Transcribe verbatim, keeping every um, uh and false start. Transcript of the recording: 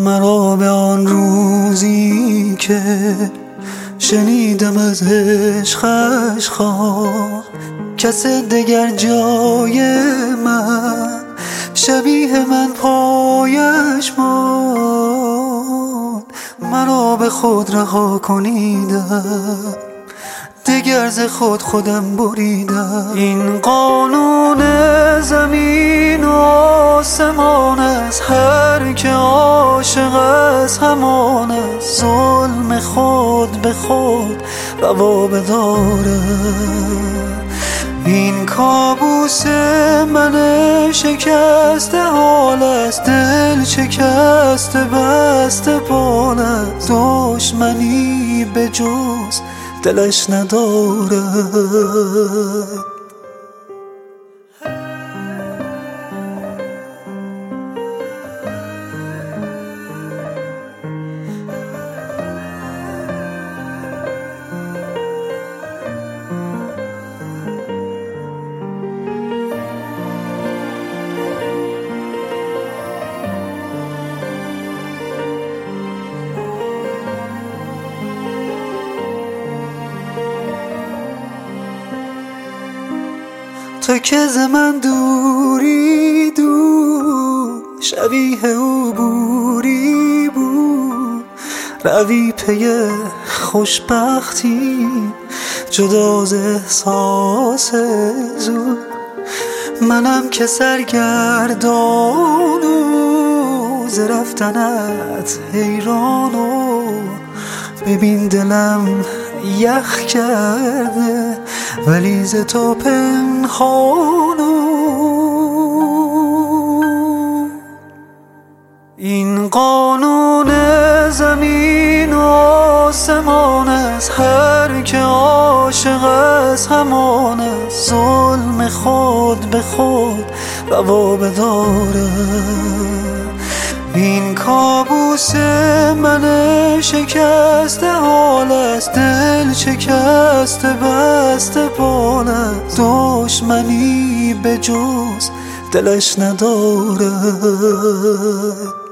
مرا به آن روزی که شنیدم از عشقش خواه، کس دگر جای من شبیه من پایش ماند. مرا به خود رها کنیدم، دگر ز خود خودم بریدم. این قانون زمین و آسمان است، هر که عاشق است همان است. ظلم خود به خود روا بداره، این کابوس من شکسته حال است. دل شکسته بسته بال است، دشمنی به جز دلش نداره. تو که ز من دوری دور، شبیه او بوری بود. روی پی خوشبختی جدا ز احساس زور. منم که سرگردان و ز رفتنت حیران و ببین دلم یخ کرده ولی ز تو پنهان. این قانون زمین و آسمان است، هر که عاشق است همان است. ظلم خود به خود روا بداره، این کابوس من شکسته حال است. دل شکسته بسته بال است، دشمنی به جز دلش نداره.